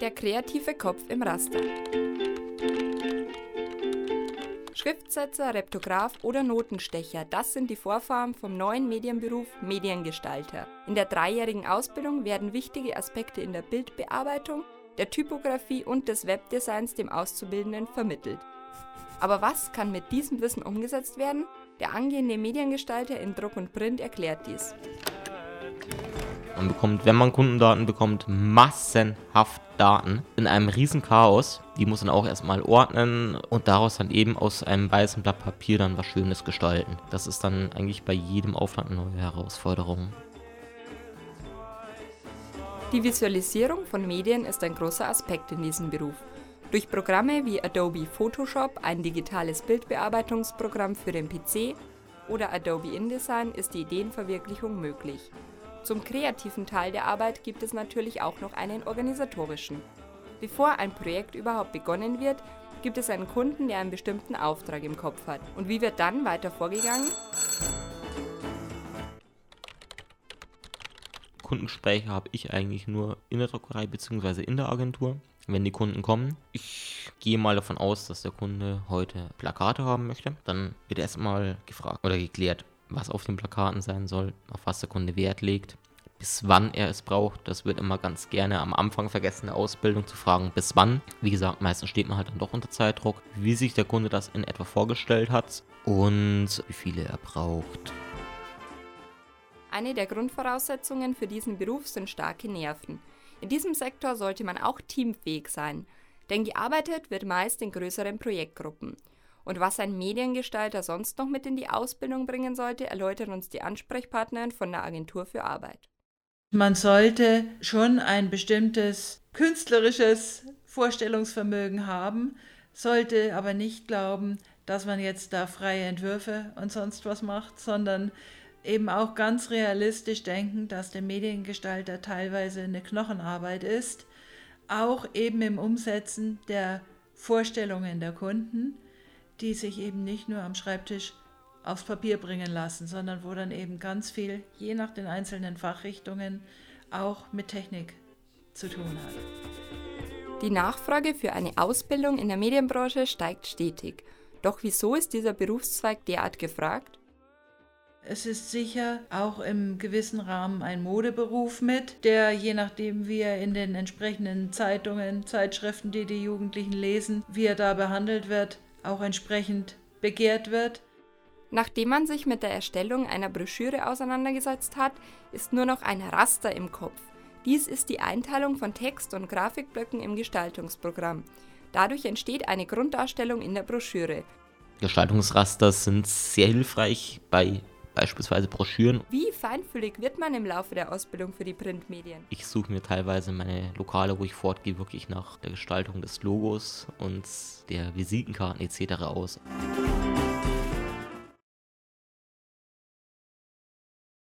Der kreative Kopf im Raster. Schriftsetzer, Reptograph oder Notenstecher, das sind die Vorfahren vom neuen Medienberuf Mediengestalter. In der 3-jährigen Ausbildung werden wichtige Aspekte in der Bildbearbeitung, der Typografie und des Webdesigns dem Auszubildenden vermittelt. Aber was kann mit diesem Wissen umgesetzt werden? Der angehende Mediengestalter in Druck und Print erklärt dies. Man bekommt, wenn man Kundendaten bekommt, massenhaft Daten in einem riesen Chaos. Die muss man auch erstmal ordnen und daraus dann eben aus einem weißen Blatt Papier dann was Schönes gestalten. Das ist dann eigentlich bei jedem Auftrag eine neue Herausforderung. Die Visualisierung von Medien ist ein großer Aspekt in diesem Beruf. Durch Programme wie Adobe Photoshop, ein digitales Bildbearbeitungsprogramm für den PC, oder Adobe InDesign ist die Ideenverwirklichung möglich. Zum kreativen Teil der Arbeit gibt es natürlich auch noch einen organisatorischen. Bevor ein Projekt überhaupt begonnen wird, gibt es einen Kunden, der einen bestimmten Auftrag im Kopf hat. Und wie wird dann weiter vorgegangen? Kundengespräche habe ich eigentlich nur in der Druckerei bzw. in der Agentur, wenn die Kunden kommen. Ich gehe mal davon aus, dass der Kunde heute Plakate haben möchte. Dann wird erstmal gefragt oder geklärt, was auf den Plakaten sein soll, auf was der Kunde Wert legt, bis wann er es braucht. Das wird immer ganz gerne am Anfang vergessen, der Ausbildung zu fragen, bis wann. Wie gesagt, meistens steht man halt dann doch unter Zeitdruck, wie sich der Kunde das in etwa vorgestellt hat und wie viele er braucht. Eine der Grundvoraussetzungen für diesen Beruf sind starke Nerven. In diesem Sektor sollte man auch teamfähig sein, denn gearbeitet wird meist in größeren Projektgruppen. Und was ein Mediengestalter sonst noch mit in die Ausbildung bringen sollte, erläutert uns die Ansprechpartnerin von der Agentur für Arbeit. Man sollte schon ein bestimmtes künstlerisches Vorstellungsvermögen haben, sollte aber nicht glauben, dass man jetzt da freie Entwürfe und sonst was macht, sondern eben auch ganz realistisch denken, dass der Mediengestalter teilweise eine Knochenarbeit ist, auch eben im Umsetzen der Vorstellungen der Kunden, die sich eben nicht nur am Schreibtisch aufs Papier bringen lassen, sondern wo dann eben ganz viel, je nach den einzelnen Fachrichtungen, auch mit Technik zu tun hat. Die Nachfrage für eine Ausbildung in der Medienbranche steigt stetig. Doch wieso ist dieser Berufszweig derart gefragt? Es ist sicher auch im gewissen Rahmen ein Modeberuf mit, der je nachdem, wie er in den entsprechenden Zeitungen, Zeitschriften, die die Jugendlichen lesen, wie er da behandelt wird, auch entsprechend begehrt wird. Nachdem man sich mit der Erstellung einer Broschüre auseinandergesetzt hat, ist nur noch ein Raster im Kopf. Dies ist die Einteilung von Text- und Grafikblöcken im Gestaltungsprogramm. Dadurch entsteht eine Grunddarstellung in der Broschüre. Gestaltungsraster sind sehr hilfreich bei beispielsweise Broschüren. Wie feinfühlig wird man im Laufe der Ausbildung für die Printmedien? Ich suche mir teilweise meine Lokale, wo ich fortgehe, wirklich nach der Gestaltung des Logos und der Visitenkarten etc. aus.